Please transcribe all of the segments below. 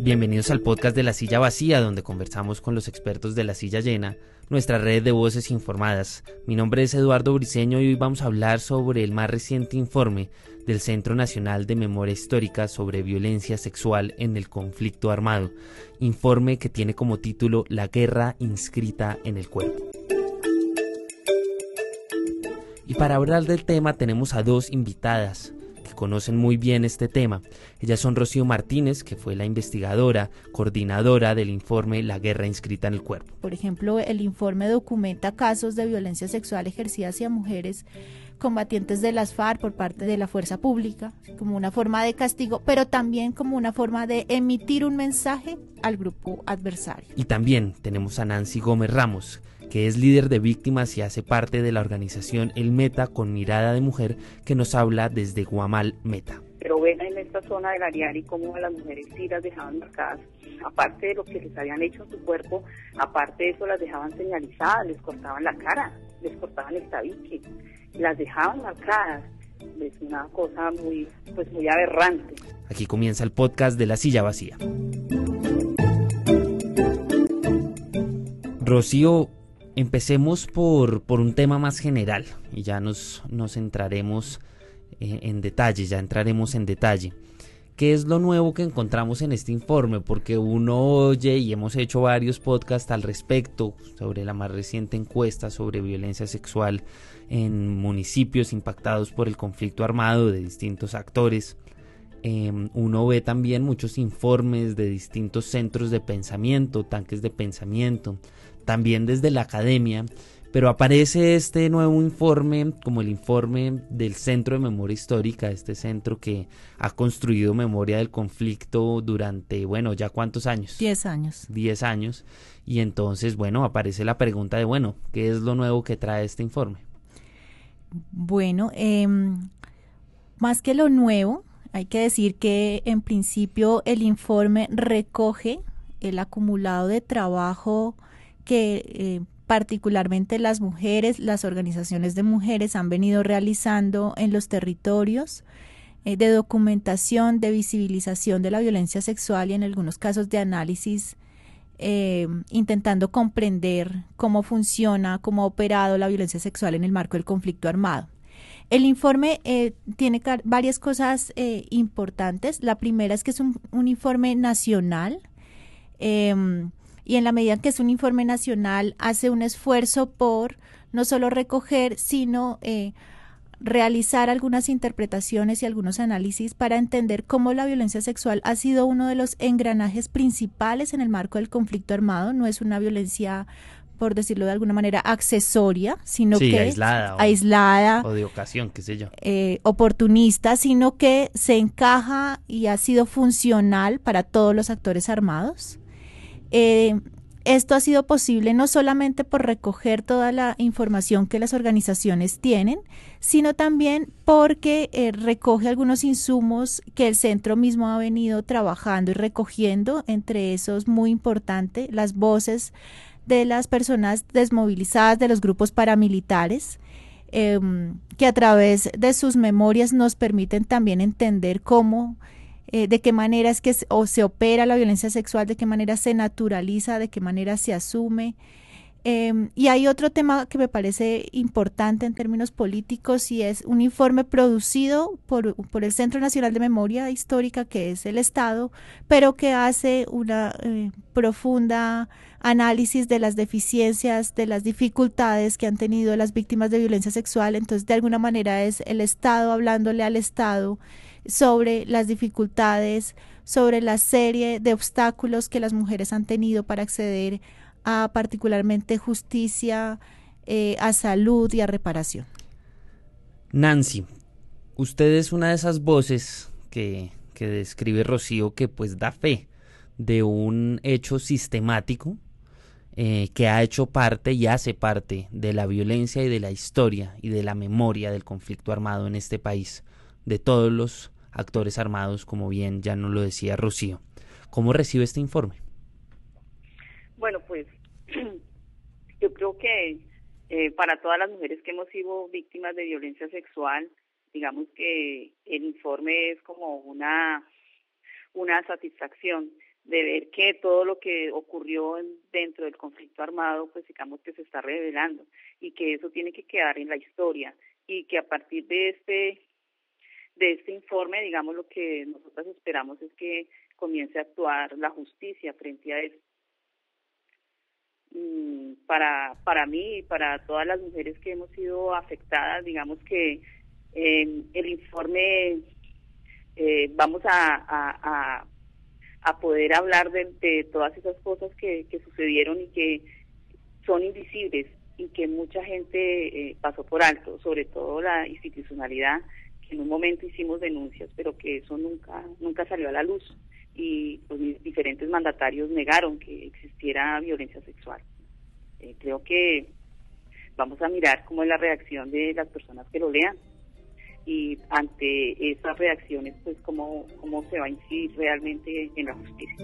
Bienvenidos al podcast de La Silla Vacía, donde conversamos con los expertos de La Silla Llena, nuestra red de voces informadas. Mi nombre es Eduardo Briceño y hoy vamos a hablar sobre el más reciente informe del Centro Nacional de Memoria Histórica sobre Violencia Sexual en el Conflicto Armado, informe que tiene como título La guerra inscrita en el cuerpo. Y para hablar del tema tenemos a dos invitadas que conocen muy bien este tema. Ellas son Rocío Martínez, que fue la investigadora, coordinadora del informe La guerra inscrita en el cuerpo. Por ejemplo, el informe documenta casos de violencia sexual ejercida hacia mujeres combatientes de las FARC por parte de la fuerza pública, como una forma de castigo, pero también como una forma de emitir un mensaje al grupo adversario. Y también tenemos a Nancy Gómez Ramos, que es líder de víctimas y hace parte de la organización El Meta con Mirada de Mujer, que nos habla desde Guamal Meta. Pero ven en esta zona del Ariari cómo a las mujeres sí las dejaban marcadas, aparte de lo que les habían hecho en su cuerpo, aparte de eso las dejaban señalizadas, les cortaban la cara, les cortaban el tabique, las dejaban marcadas. Es una cosa muy aberrante. Aquí comienza el podcast de La Silla Vacía. Rocío, empecemos por un tema más general y ya nos entraremos en detalle, ya entraremos en detalle. ¿Qué es lo nuevo que encontramos en este informe? Porque uno oye y hemos hecho varios podcasts al respecto sobre la más reciente encuesta sobre violencia sexual en municipios impactados por el conflicto armado de distintos actores. Uno ve también muchos informes de distintos centros de pensamiento, tanques de pensamiento, también desde la academia, pero aparece este nuevo informe como el informe del Centro de Memoria Histórica, este centro que ha construido memoria del conflicto durante, ¿ya cuántos años? 10 años. 10 años, y entonces, aparece la pregunta de, ¿qué es lo nuevo que trae este informe? Bueno, más que lo nuevo, hay que decir que en principio el informe recoge el acumulado de trabajo que particularmente las mujeres, las organizaciones de mujeres han venido realizando en los territorios de documentación, de visibilización de la violencia sexual y en algunos casos de análisis, intentando comprender cómo funciona, cómo ha operado la violencia sexual en el marco del conflicto armado. El informe tiene varias cosas importantes. La primera es que es un informe nacional, y en la medida que es un informe nacional hace un esfuerzo por no solo recoger, sino realizar algunas interpretaciones y algunos análisis para entender cómo la violencia sexual ha sido uno de los engranajes principales en el marco del conflicto armado. No es una violencia, por decirlo de alguna manera, accesoria, sino que aislada o de ocasión, qué sé yo, oportunista, sino que se encaja y ha sido funcional para todos los actores armados. Esto ha sido posible no solamente por recoger toda la información que las organizaciones tienen, sino también porque recoge algunos insumos que el centro mismo ha venido trabajando y recogiendo, entre esos muy importante las voces de las personas desmovilizadas de los grupos paramilitares, que a través de sus memorias nos permiten también entender cómo de qué manera es que se opera la violencia sexual, de qué manera se naturaliza, de qué manera se asume. Y hay otro tema que me parece importante en términos políticos y es un informe producido por el Centro Nacional de Memoria Histórica, que es el Estado, pero que hace una profunda análisis de las deficiencias, de las dificultades que han tenido las víctimas de violencia sexual. Entonces, de alguna manera es el Estado hablándole al Estado sobre las dificultades, sobre la serie de obstáculos que las mujeres han tenido para acceder a particularmente justicia, a salud y a reparación. Nancy, usted es una de esas voces que describe Rocío, que pues da fe de un hecho sistemático que ha hecho parte y hace parte de la violencia y de la historia y de la memoria del conflicto armado en este país, de todos los actores armados, como bien ya nos lo decía Rocío. ¿Cómo recibe este informe? Bueno, pues yo creo que para todas las mujeres que hemos sido víctimas de violencia sexual, digamos que el informe es como una satisfacción, de ver que todo lo que ocurrió dentro del conflicto armado, pues digamos que se está revelando y que eso tiene que quedar en la historia y que a partir de este informe, digamos, lo que nosotras esperamos es que comience a actuar la justicia frente a esto. Para mí y para todas las mujeres que hemos sido afectadas, digamos que el informe vamos a poder hablar de todas esas cosas que sucedieron y que son invisibles y que mucha gente pasó por alto, sobre todo la institucionalidad, que en un momento hicimos denuncias, pero que eso nunca salió a la luz y pues diferentes mandatarios negaron que existiera violencia sexual. Creo que vamos a mirar cómo es la reacción de las personas que lo lean y ante esas reacciones pues cómo se va a incidir realmente en la justicia.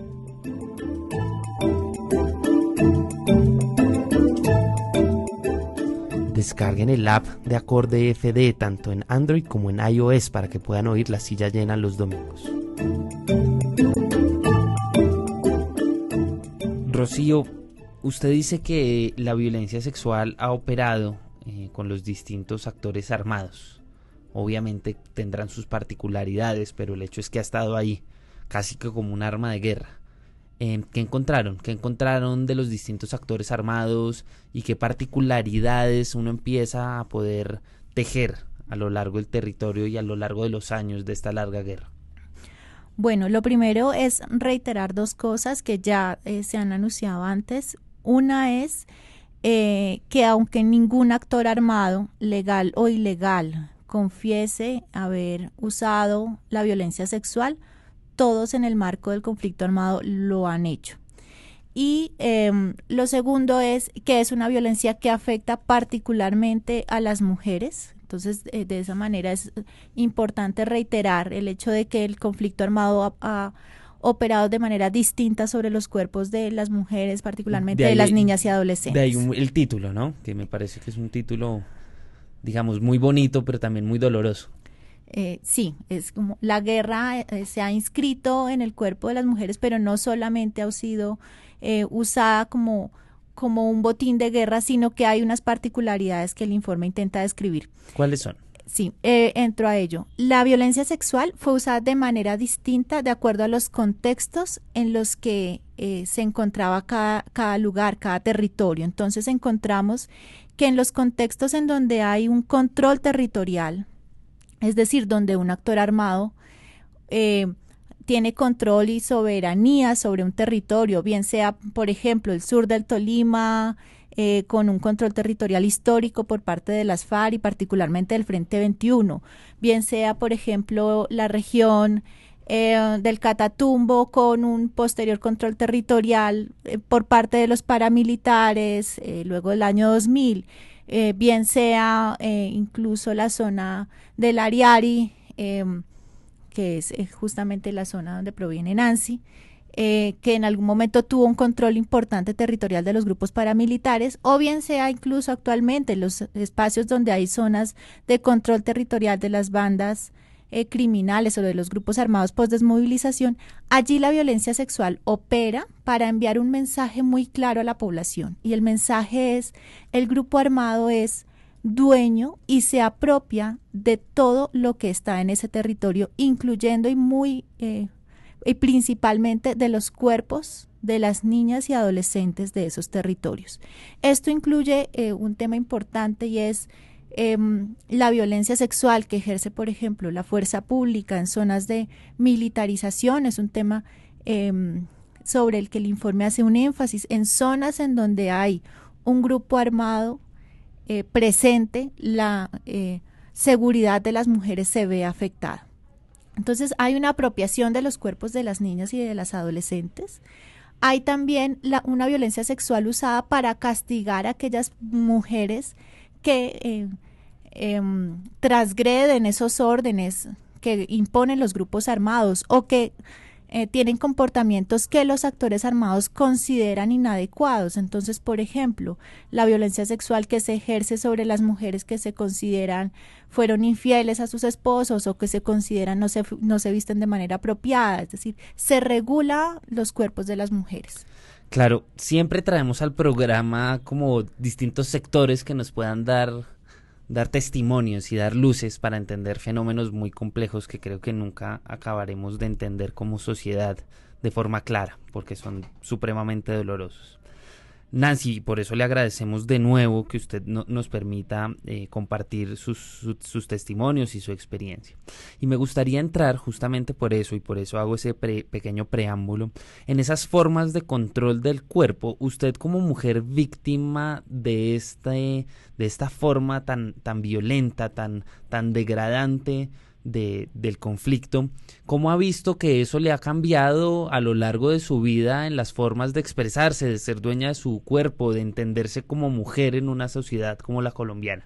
Descarguen el app de Acorde FD tanto en Android como en iOS para que puedan oír La Silla Llena los domingos. Rocío, usted dice que la violencia sexual ha operado con los distintos actores armados. Obviamente tendrán sus particularidades, pero el hecho es que ha estado ahí, casi que como un arma de guerra. ¿Qué encontraron? ¿Qué encontraron de los distintos actores armados y qué particularidades uno empieza a poder tejer a lo largo del territorio y a lo largo de los años de esta larga guerra? Bueno, lo primero es reiterar dos cosas que ya se han anunciado antes. Una es que aunque ningún actor armado, legal o ilegal, confiese haber usado la violencia sexual, todos en el marco del conflicto armado lo han hecho. Y lo segundo es que es una violencia que afecta particularmente a las mujeres. Entonces, de esa manera es importante reiterar el hecho de que el conflicto armado ha operado de manera distinta sobre los cuerpos de las mujeres, particularmente de las niñas y adolescentes. De ahí el título, ¿no? Que me parece que es un título, digamos, muy bonito, pero también muy doloroso. Sí, es como la guerra se ha inscrito en el cuerpo de las mujeres, pero no solamente ha sido usada como un botín de guerra, sino que hay unas particularidades que el informe intenta describir. ¿Cuáles son? Sí, entro a ello. La violencia sexual fue usada de manera distinta de acuerdo a los contextos en los que se encontraba cada lugar, cada territorio. Entonces encontramos que en los contextos en donde hay un control territorial, es decir, donde un actor armado tiene control y soberanía sobre un territorio, bien sea, por ejemplo, el sur del Tolima, con un control territorial histórico por parte de las FARC y particularmente del Frente 21, bien sea, por ejemplo, la región del Catatumbo con un posterior control territorial por parte de los paramilitares, luego del año 2000, bien sea incluso la zona del Ariari, que es justamente la zona donde proviene Nancy, que en algún momento tuvo un control importante territorial de los grupos paramilitares, o bien sea incluso actualmente los espacios donde hay zonas de control territorial de las bandas criminales o de los grupos armados post-desmovilización. Allí la violencia sexual opera para enviar un mensaje muy claro a la población, y el mensaje es: el grupo armado es dueño y se apropia de todo lo que está en ese territorio, incluyendo y principalmente de los cuerpos de las niñas y adolescentes de esos territorios. Esto incluye un tema importante, y es la violencia sexual que ejerce, por ejemplo, la fuerza pública en zonas de militarización. Es un tema sobre el que el informe hace un énfasis. En zonas en donde hay un grupo armado presente, la seguridad de las mujeres se ve afectada. Entonces hay una apropiación de los cuerpos de las niñas y de las adolescentes. Hay también una violencia sexual usada para castigar a aquellas mujeres que transgreden esos órdenes que imponen los grupos armados, o que tienen comportamientos que los actores armados consideran inadecuados. Entonces, por ejemplo, la violencia sexual que se ejerce sobre las mujeres que se consideran fueron infieles a sus esposos o que se consideran no se visten de manera apropiada, es decir, se regula los cuerpos de las mujeres. Claro, siempre traemos al programa como distintos sectores que nos puedan dar testimonios y dar luces para entender fenómenos muy complejos que creo que nunca acabaremos de entender como sociedad de forma clara, porque son supremamente dolorosos. Nancy, por eso le agradecemos de nuevo que usted nos permita compartir sus testimonios y su experiencia. Y me gustaría entrar justamente por eso, y por eso hago ese pequeño preámbulo, en esas formas de control del cuerpo. Usted como mujer víctima de esta forma tan violenta, tan degradante del conflicto, ¿cómo ha visto que eso le ha cambiado a lo largo de su vida en las formas de expresarse, de ser dueña de su cuerpo, de entenderse como mujer en una sociedad como la colombiana?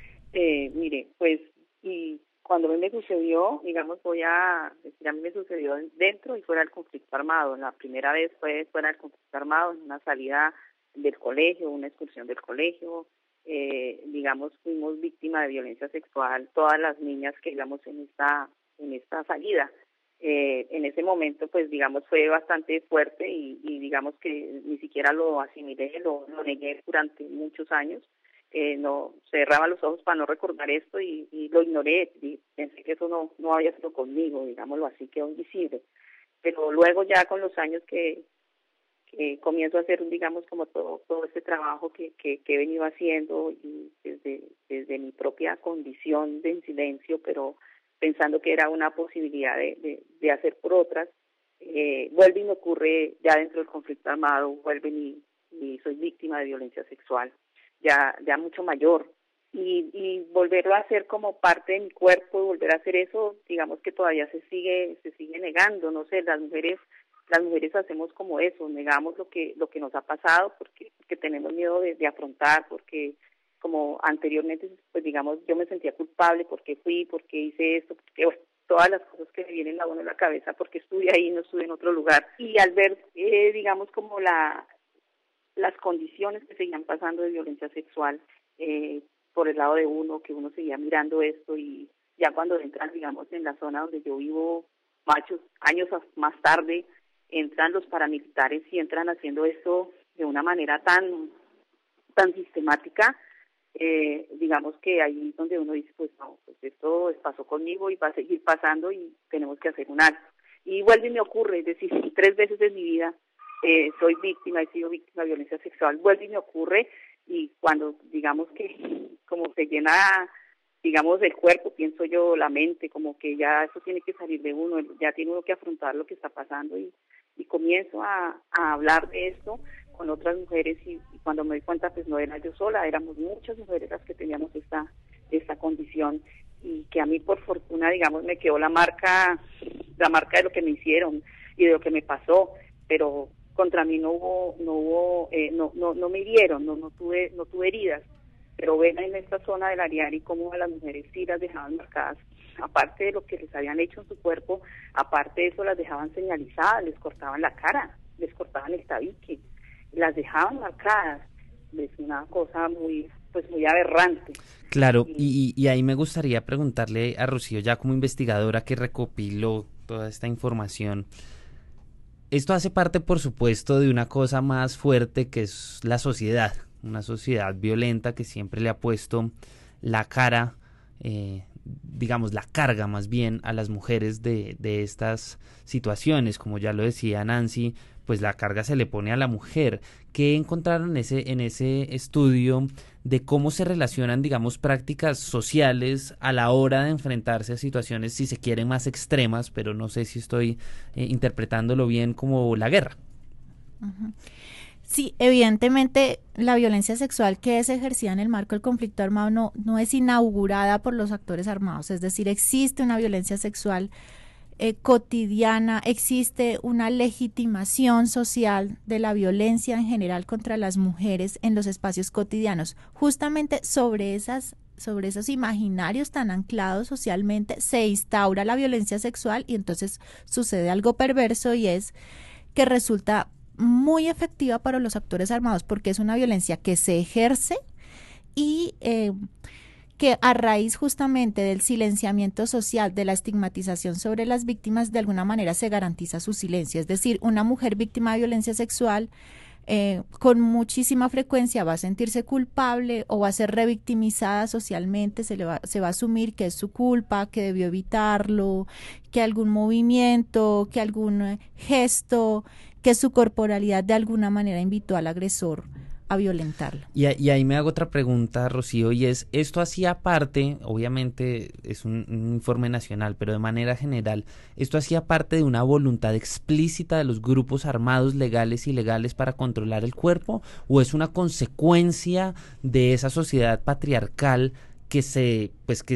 Mire, pues, y cuando a mí me sucedió, digamos, voy a decir, a mí me sucedió dentro y fuera del conflicto armado. La primera vez fue fuera del conflicto armado, en una salida del colegio, una excursión del colegio. Digamos, fuimos víctimas de violencia sexual todas las niñas que íbamos en esta salida. En ese momento, pues, digamos, fue bastante fuerte y digamos que ni siquiera lo asimilé, lo negué durante muchos años. No cerraba los ojos para no recordar esto y lo ignoré, y pensé que eso no había sido conmigo, digámoslo así, quedó invisible. Pero luego ya con los años que comienzo a hacer, digamos, como todo este trabajo que he venido haciendo, y desde mi propia condición de en silencio, pero pensando que era una posibilidad de hacer por otras, vuelve y me ocurre ya dentro del conflicto armado, vuelven y soy víctima de violencia sexual, ya mucho mayor, y volverlo a hacer como parte de mi cuerpo, volver a hacer eso, digamos que todavía se sigue negando. No sé, las mujeres hacemos como eso, negamos lo que nos ha pasado porque tenemos miedo de afrontar, porque como anteriormente, pues digamos, yo me sentía culpable porque hice esto, porque bueno, todas las cosas que me vienen a uno en la cabeza, porque estuve ahí, no estuve en otro lugar. Y al ver, digamos, como las condiciones que seguían pasando de violencia sexual por el lado de uno, que uno seguía mirando esto, y ya cuando entran, digamos, en la zona donde yo vivo, años más tarde, entran los paramilitares y entran haciendo esto de una manera tan sistemática, digamos que ahí es donde uno dice, pues no, pues esto pasó conmigo y va a seguir pasando y tenemos que hacer un alto. Y vuelve y me ocurre, es decir, 3 veces en mi vida soy víctima, he sido víctima de violencia sexual, vuelve y me ocurre, y cuando digamos que como se llena, digamos, el cuerpo, pienso yo, la mente, como que ya eso tiene que salir de uno, ya tiene uno que afrontar lo que está pasando, y comienzo a hablar de esto con otras mujeres, y cuando me doy cuenta, pues no era yo sola, éramos muchas mujeres las que teníamos esta condición, y que a mí por fortuna, digamos, me quedó la marca de lo que me hicieron y de lo que me pasó, pero contra mí no me hirieron, no tuve heridas. Pero ven en esta zona del Ariari cómo a las mujeres sí las dejaban marcadas, aparte de lo que les habían hecho en su cuerpo, aparte de eso las dejaban señalizadas, les cortaban la cara, les cortaban el tabique, las dejaban marcadas. Es una cosa muy aberrante. Claro, y ahí me gustaría preguntarle a Rocío, ya como investigadora que recopiló toda esta información, esto hace parte, por supuesto, de una cosa más fuerte que es la sociedad, una sociedad violenta que siempre le ha puesto la cara, digamos, la carga más bien a las mujeres de estas situaciones. Como ya lo decía Nancy, pues la carga se le pone a la mujer. ¿Qué encontraron en ese estudio de cómo se relacionan, digamos, prácticas sociales a la hora de enfrentarse a situaciones, si se quieren, más extremas, pero no sé si estoy interpretándolo bien, como la guerra? Uh-huh. Sí, evidentemente la violencia sexual que es ejercida en el marco del conflicto armado no es inaugurada por los actores armados, es decir, existe una violencia sexual cotidiana, existe una legitimación social de la violencia en general contra las mujeres en los espacios cotidianos. Justamente sobre esas sobre esos imaginarios tan anclados socialmente, se instaura la violencia sexual y entonces sucede algo perverso y es que resulta muy efectiva para los actores armados porque es una violencia que se ejerce y que a raíz justamente del silenciamiento social, de la estigmatización sobre las víctimas, de alguna manera se garantiza su silencio. Es decir, una mujer víctima de violencia sexual con muchísima frecuencia va a sentirse culpable o va a ser revictimizada socialmente, se va a asumir que es su culpa, que debió evitarlo, que algún movimiento, que algún gesto, que su corporalidad de alguna manera invitó al agresor a violentarla. Y ahí me hago otra pregunta, Rocío, y es, esto hacía parte, obviamente es un informe nacional, pero de manera general, ¿esto hacía parte de una voluntad explícita de los grupos armados legales y ilegales para controlar el cuerpo, o es una consecuencia de esa sociedad patriarcal que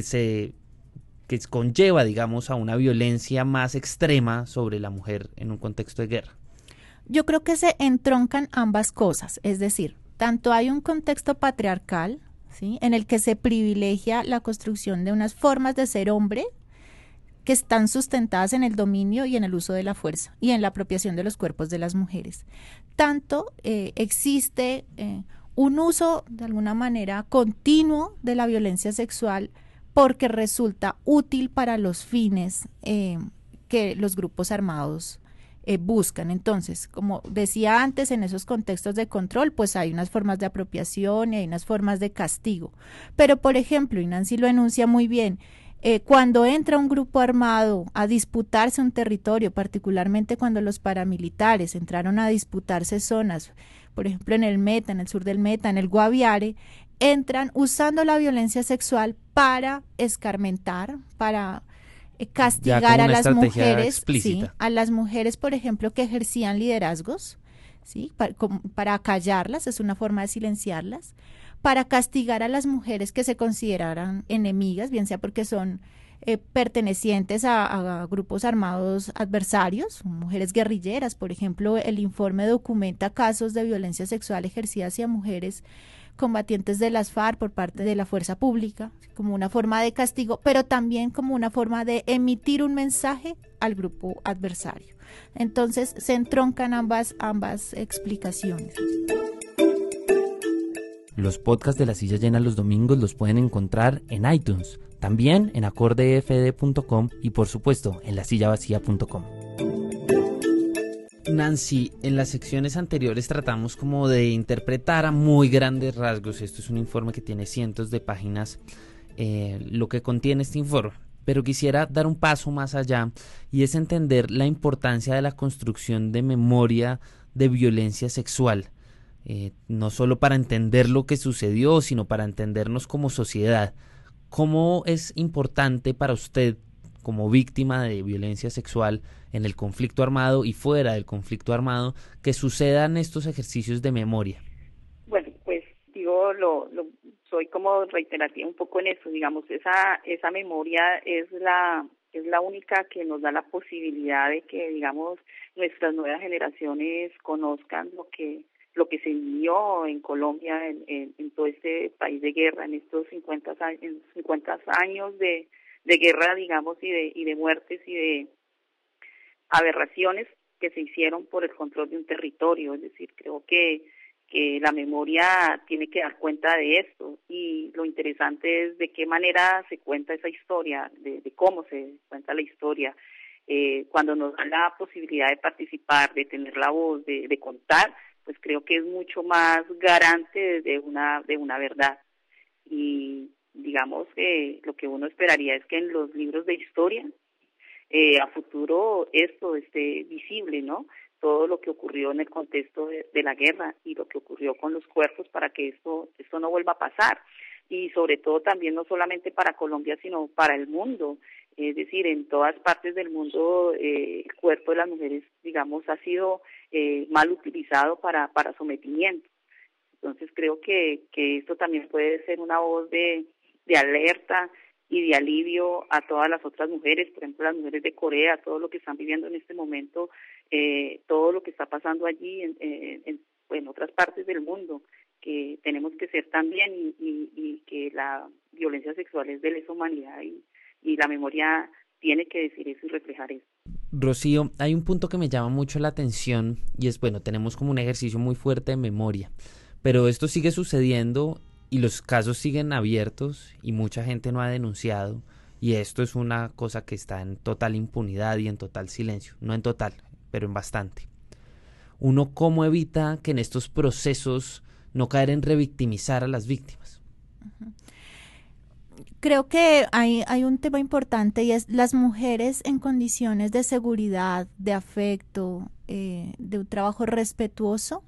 conlleva, digamos, a una violencia más extrema sobre la mujer en un contexto de guerra? Yo creo que se entroncan ambas cosas, es decir, tanto hay un contexto patriarcal, ¿sí?, en el que se privilegia la construcción de unas formas de ser hombre que están sustentadas en el dominio y en el uso de la fuerza y en la apropiación de los cuerpos de las mujeres. Tanto existe un uso de alguna manera continuo de la violencia sexual porque resulta útil para los fines que los grupos armados buscan. Entonces, como decía antes, en esos contextos de control, pues hay unas formas de apropiación y hay unas formas de castigo. Pero, por ejemplo, y Nancy lo enuncia muy bien, cuando entra un grupo armado a disputarse un territorio, particularmente cuando los paramilitares entraron a disputarse zonas, por ejemplo en el Meta, en el sur del Meta, en el Guaviare, entran usando la violencia sexual para escarmentar, para castigar a las mujeres, sí, a las mujeres, por ejemplo, que ejercían liderazgos, ¿sí?, para callarlas, es una forma de silenciarlas, para castigar a las mujeres que se consideraran enemigas, bien sea porque son pertenecientes a grupos armados adversarios, mujeres guerrilleras. Por ejemplo, el informe documenta casos de violencia sexual ejercida hacia mujeres combatientes de las FARC por parte de la fuerza pública, como una forma de castigo, pero también como una forma de emitir un mensaje al grupo adversario. Entonces se entroncan ambas explicaciones. Los podcasts de La Silla Llena los domingos los pueden encontrar en iTunes, también en acordefd.com y por supuesto en lasillavacía.com. Nancy, en las secciones anteriores tratamos como de interpretar a muy grandes rasgos, esto es un informe que tiene cientos de páginas, lo que contiene este informe, pero quisiera dar un paso más allá y es entender la importancia de la construcción de memoria de violencia sexual, no solo para entender lo que sucedió, sino para entendernos como sociedad. ¿Cómo es importante para usted, como víctima de violencia sexual en el conflicto armado y fuera del conflicto armado, que sucedan estos ejercicios de memoria? Bueno, pues digo, soy como reiterativa un poco en eso, digamos, esa memoria es la única que nos da la posibilidad de que, digamos, nuestras nuevas generaciones conozcan lo que se vivió en Colombia, en todo este país de guerra, en estos 50 años de guerra, digamos, y de muertes y de aberraciones que se hicieron por el control de un territorio. Es decir, creo que la memoria tiene que dar cuenta de esto, y lo interesante es de qué manera se cuenta esa historia, de cómo se cuenta la historia. Cuando nos dan la posibilidad de participar, de tener la voz, de contar, pues creo que es mucho más garante de una verdad. Y digamos que lo que uno esperaría es que en los libros de historia a futuro esto esté visible, ¿no? Todo lo que ocurrió en el contexto de la guerra y lo que ocurrió con los cuerpos, para que esto no vuelva a pasar. Y sobre todo también no solamente para Colombia, sino para el mundo. Es decir, en todas partes del mundo el cuerpo de las mujeres, digamos, ha sido mal utilizado para sometimiento. Entonces creo que esto también puede ser una voz de alerta y de alivio a todas las otras mujeres, por ejemplo las mujeres de Corea, todo lo que están viviendo en este momento, todo lo que está pasando allí en otras partes del mundo. que tenemos que ser también y que la violencia sexual es de lesa humanidad y la memoria tiene que decir eso y reflejar eso. Rocío, hay un punto que me llama mucho la atención y es, bueno, tenemos como un ejercicio muy fuerte de memoria, pero esto sigue sucediendo y los casos siguen abiertos y mucha gente no ha denunciado, y esto es una cosa que está en total impunidad y en total silencio, no en total, pero en bastante. ¿Uno cómo evita que en estos procesos no caer en revictimizar a las víctimas? Creo que hay un tema importante y es las mujeres en condiciones de seguridad, de afecto, de un trabajo respetuoso,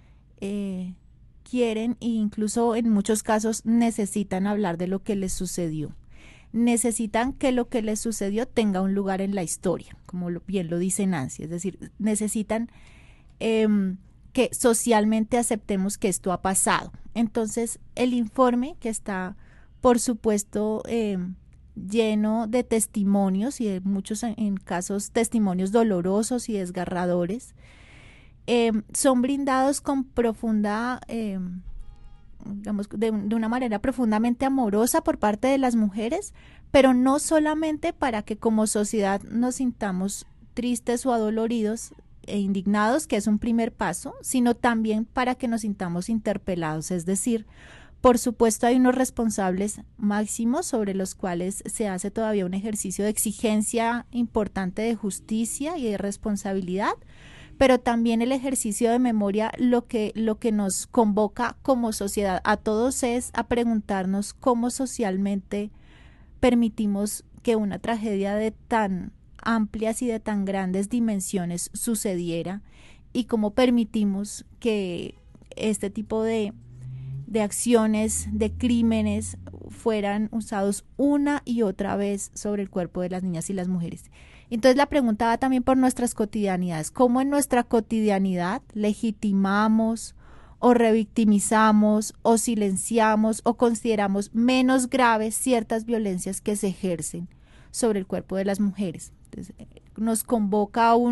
quieren e incluso en muchos casos necesitan hablar de lo que les sucedió. Necesitan que lo que les sucedió tenga un lugar en la historia, como bien lo dice Nancy, es decir, necesitan que socialmente aceptemos que esto ha pasado. Entonces, el informe que está, por supuesto, lleno de testimonios y de muchos en casos testimonios dolorosos y desgarradores, son brindados con profunda, digamos, de una manera profundamente amorosa por parte de las mujeres, pero no solamente para que como sociedad nos sintamos tristes o adoloridos e indignados, que es un primer paso, sino también para que nos sintamos interpelados, es decir, por supuesto hay unos responsables máximos sobre los cuales se hace todavía un ejercicio de exigencia importante de justicia y de responsabilidad, pero también el ejercicio de memoria lo que nos convoca como sociedad a todos es a preguntarnos cómo socialmente permitimos que una tragedia de tan amplias y de tan grandes dimensiones sucediera y cómo permitimos que este tipo de acciones, de crímenes fueran usados una y otra vez sobre el cuerpo de las niñas y las mujeres. Entonces la pregunta va también por nuestras cotidianidades. ¿Cómo en nuestra cotidianidad legitimamos o revictimizamos o silenciamos o consideramos menos graves ciertas violencias que se ejercen sobre el cuerpo de las mujeres? Entonces, nos convoca a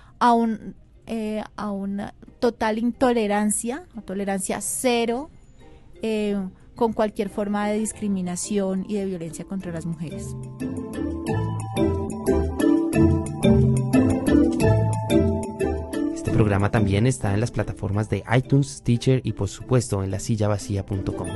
una total intolerancia, a tolerancia cero, con cualquier forma de discriminación y de violencia contra las mujeres. Este programa también está en las plataformas de iTunes, Stitcher y por supuesto en lasillavacía.com.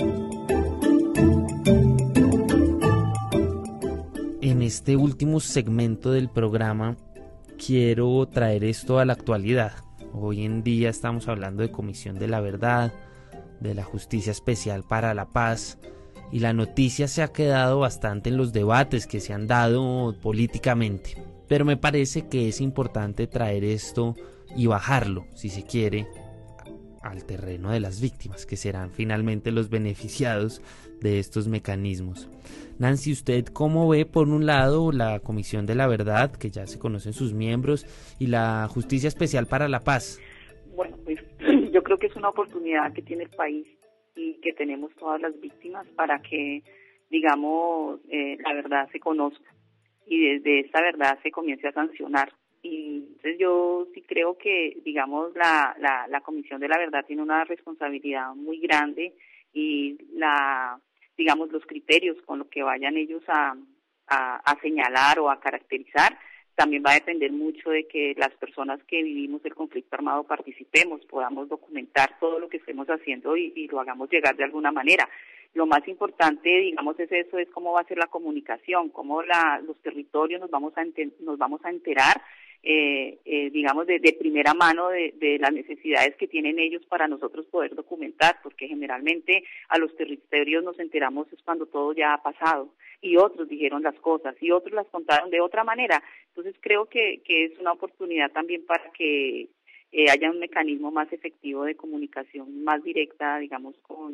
En este último segmento del programa quiero traer esto a la actualidad. Hoy en día estamos hablando de Comisión de la Verdad, de la Justicia Especial para la Paz, y la noticia se ha quedado bastante en los debates que se han dado políticamente, pero me parece que es importante traer esto y bajarlo, si se quiere, al terreno de las víctimas, que serán finalmente los beneficiados de estos mecanismos. Nancy, ¿usted cómo ve, por un lado, la Comisión de la Verdad, que ya se conocen sus miembros, y la Justicia Especial para la Paz? Bueno, pues yo creo que es una oportunidad que tiene el país y que tenemos todas las víctimas para que, digamos, la verdad se conozca y desde esta verdad se comience a sancionar. Y entonces yo sí creo que, digamos, la Comisión de la Verdad tiene una responsabilidad muy grande y digamos, los criterios con los que vayan ellos a señalar o a caracterizar también va a depender mucho de que las personas que vivimos el conflicto armado participemos, podamos documentar todo lo que estemos haciendo y lo hagamos llegar de alguna manera. Lo más importante, digamos, es eso, es cómo va a ser la comunicación, cómo los territorios nos vamos a enterar, digamos, de primera mano de las necesidades que tienen ellos para nosotros poder documentar, porque generalmente a los territorios nos enteramos es cuando todo ya ha pasado y otros dijeron las cosas y otros las contaron de otra manera. Entonces creo que es una oportunidad también para que haya un mecanismo más efectivo de comunicación más directa, digamos,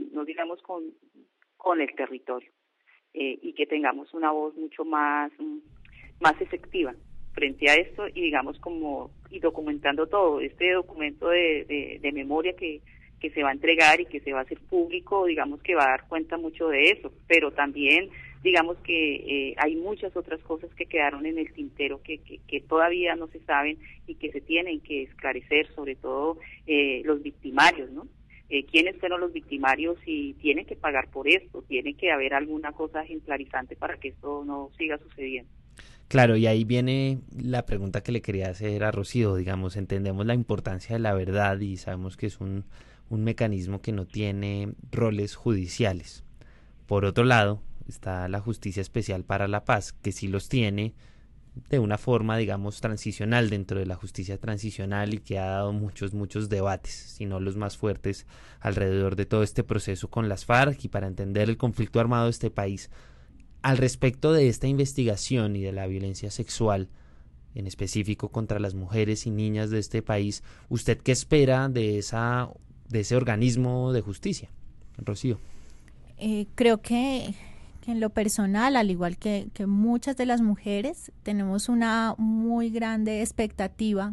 con el territorio, y que tengamos una voz mucho más efectiva frente a esto y digamos y documentando todo. Este documento de memoria que se va a entregar y que se va a hacer público, digamos que va a dar cuenta mucho de eso, pero también digamos que hay muchas otras cosas que quedaron en el tintero que todavía no se saben y que se tienen que esclarecer, sobre todo los victimarios, ¿no? quiénes fueron los victimarios y tiene que pagar por esto, tiene que haber alguna cosa ejemplarizante para que esto no siga sucediendo. Claro, y ahí viene la pregunta que le quería hacer a Rocío. Digamos, entendemos la importancia de la verdad y sabemos que es un mecanismo que no tiene roles judiciales. Por otro lado, está la Justicia Especial para la Paz, que sí los tiene de una forma, digamos, transicional dentro de la justicia transicional y que ha dado muchos debates, si no los más fuertes, alrededor de todo este proceso con las FARC y para entender el conflicto armado de este país. Al respecto de esta investigación y de la violencia sexual, en específico contra las mujeres y niñas de este país, ¿usted qué espera de ese organismo de justicia? Rocío. Creo que en lo personal, al igual que muchas de las mujeres, tenemos una muy grande expectativa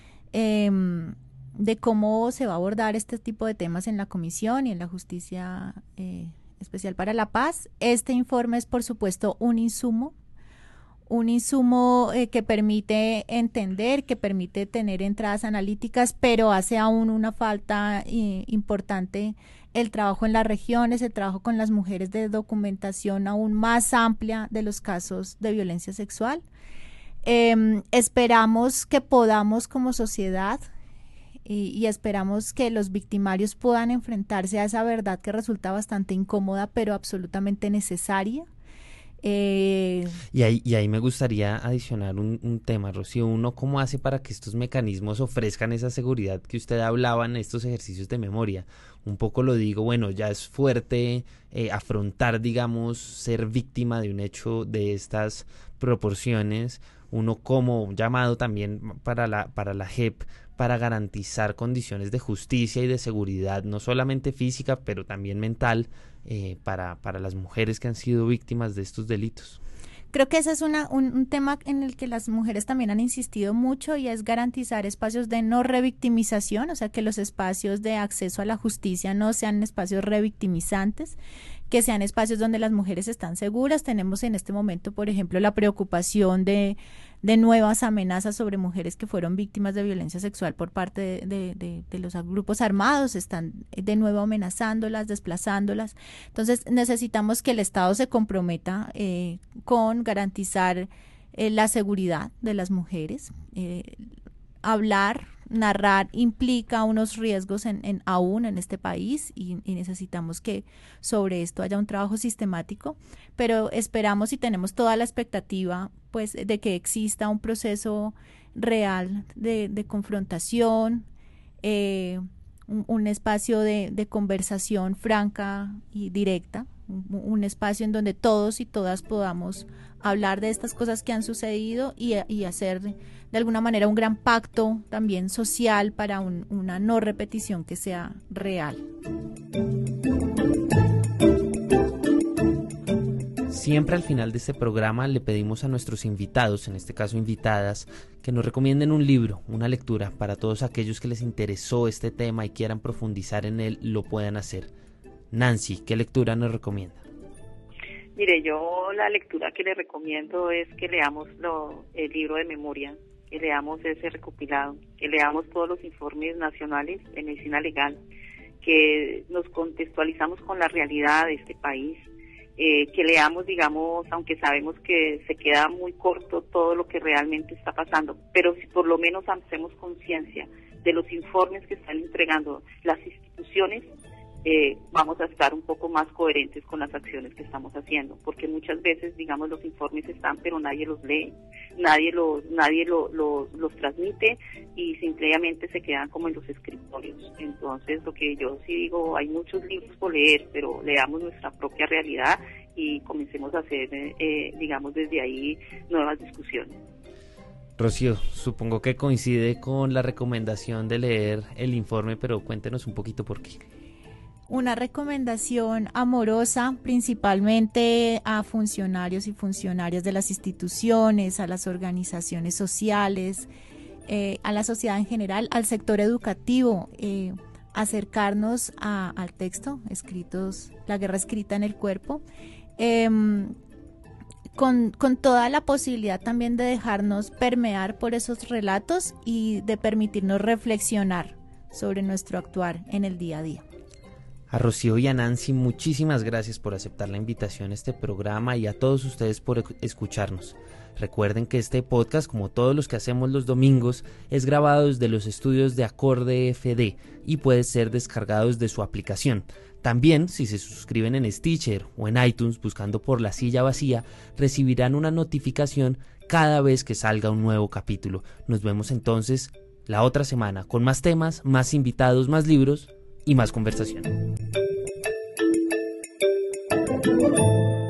de cómo se va a abordar este tipo de temas en la Comisión y en la Justicia Especial para la Paz. Este informe es, por supuesto, un insumo que permite entender, que permite tener entradas analíticas, pero hace aún una falta importante el trabajo en las regiones, el trabajo con las mujeres de documentación aún más amplia de los casos de violencia sexual. Esperamos que podamos como sociedad y esperamos que los victimarios puedan enfrentarse a esa verdad que resulta bastante incómoda, pero absolutamente necesaria. Y ahí me gustaría adicionar un tema, Rocío. Uno, ¿cómo hace para que estos mecanismos ofrezcan esa seguridad que usted hablaba en estos ejercicios de memoria? Un poco lo digo, bueno, ya es fuerte afrontar, digamos, ser víctima de un hecho de estas proporciones. Uno como llamado también para la JEP para garantizar condiciones de justicia y de seguridad, no solamente física, pero también mental, para las mujeres que han sido víctimas de estos delitos. Creo que ese es un tema en el que las mujeres también han insistido mucho y es garantizar espacios de no revictimización, o sea, que los espacios de acceso a la justicia no sean espacios revictimizantes, que sean espacios donde las mujeres están seguras. Tenemos en este momento, por ejemplo, la preocupación de nuevas amenazas sobre mujeres que fueron víctimas de violencia sexual por parte de los grupos armados, están de nuevo amenazándolas, desplazándolas. Entonces necesitamos que el Estado se comprometa con garantizar la seguridad de las mujeres. Hablar, narrar implica unos riesgos aún en este país y necesitamos que sobre esto haya un trabajo sistemático, pero esperamos y tenemos toda la expectativa pues de que exista un proceso real de confrontación, un espacio de conversación franca y directa, un espacio en donde todos y todas podamos hablar de estas cosas que han sucedido y hacer de alguna manera un gran pacto también social para una no repetición que sea real. Siempre al final de este programa le pedimos a nuestros invitados, en este caso invitadas, que nos recomienden un libro, una lectura, para todos aquellos que les interesó este tema y quieran profundizar en él, lo puedan hacer. Nancy, ¿qué lectura nos recomienda? Mire, yo la lectura que le recomiendo es que leamos el libro de memoria, que leamos ese recopilado, que leamos todos los informes nacionales de medicina legal, que nos contextualizamos con la realidad de este país, que leamos, digamos, aunque sabemos que se queda muy corto todo lo que realmente está pasando, pero si por lo menos hacemos conciencia de los informes que están entregando las instituciones, vamos a estar un poco más coherentes con las acciones que estamos haciendo, porque muchas veces, digamos, los informes están, pero nadie los lee, nadie los transmite y simplemente se quedan como en los escritorios. Entonces, lo que yo sí digo, hay muchos libros por leer, pero leamos nuestra propia realidad y comencemos a hacer, digamos, desde ahí nuevas discusiones. Rocío, supongo que coincide con la recomendación de leer el informe, pero cuéntenos un poquito por qué. Una recomendación amorosa principalmente a funcionarios y funcionarias de las instituciones, a las organizaciones sociales, a la sociedad en general, al sector educativo, acercarnos al texto, La guerra escrita en el cuerpo, con toda la posibilidad también de dejarnos permear por esos relatos y de permitirnos reflexionar sobre nuestro actuar en el día a día. A Rocío y a Nancy, muchísimas gracias por aceptar la invitación a este programa y a todos ustedes por escucharnos. Recuerden que este podcast, como todos los que hacemos los domingos, es grabado desde los estudios de Acorde FD y puede ser descargado desde su aplicación. También, si se suscriben en Stitcher o en iTunes buscando por La Silla Vacía, recibirán una notificación cada vez que salga un nuevo capítulo. Nos vemos entonces la otra semana con más temas, más invitados, más libros y más conversación.